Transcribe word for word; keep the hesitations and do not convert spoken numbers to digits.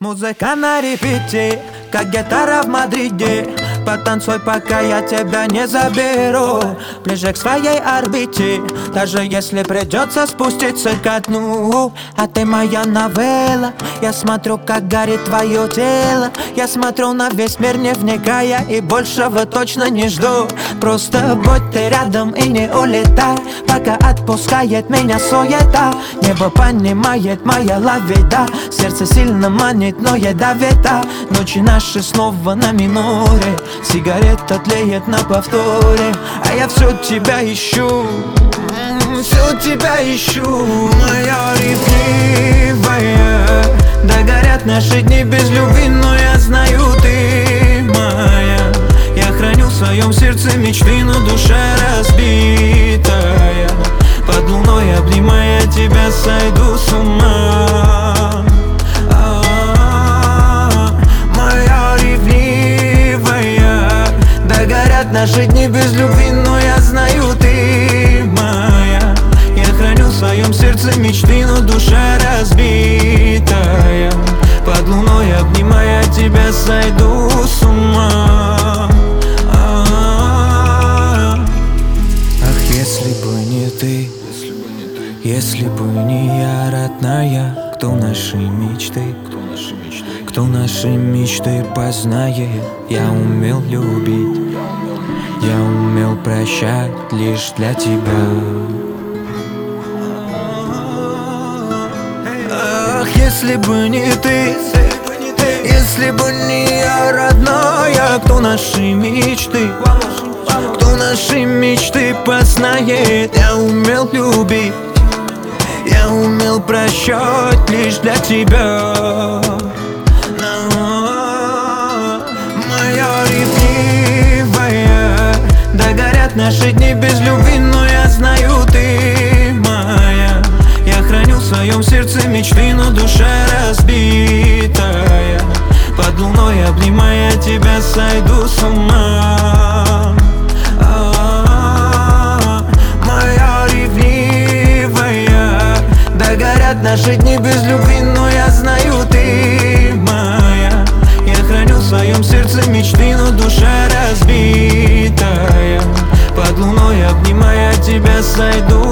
Музыка на репите, как гитара в Мадриде. Потанцуй, пока я тебя не заберу ближе к своей орбите, даже если придется спуститься ко дну. А ты моя новелла, я смотрю, как горит твое тело. Я смотрю на весь мир, не вникая, и большего точно не жду. Просто будь ты рядом и не улетай, пока отпускает меня суета. Небо понимает моя лавида, сердце сильно манит, но ядовито. Ночи наши снова на миноре, сигарета тлеет на повторе, а я все тебя ищу, все тебя ищу, моя ревнивая. Да горят наши дни без любви, но я знаю, ты моя. Я храню в своем сердце мечты, но душа разбитая. Под луной, обнимая тебя, сойду с ума. Наши дни без любви, но я знаю, ты моя. Я храню в своем сердце мечты, но душа разбитая. Под луной, обнимая тебя, сойду с ума. Ах, если бы не ты, если бы не я, родная, кто наши мечты, кто наши мечты познает. Я умел любить, я умел прощать лишь для тебя. Ах, если бы не ты, если бы не я, родная, кто наши мечты, кто наши мечты познает. Я умел любить, я умел прощать лишь для тебя. Моя ревнивая, да горят наши дни без любви, но я знаю, ты моя. Я храню в своем сердце мечты, но душа разбитая. Под луной, обнимая тебя, сойду с ума. Моя ревнивая, да горят наши дни без любви, но я знаю, ты моя. Я храню в своем сердце мечты, но душа разбитая. Под луной, обнимая тебя, сойду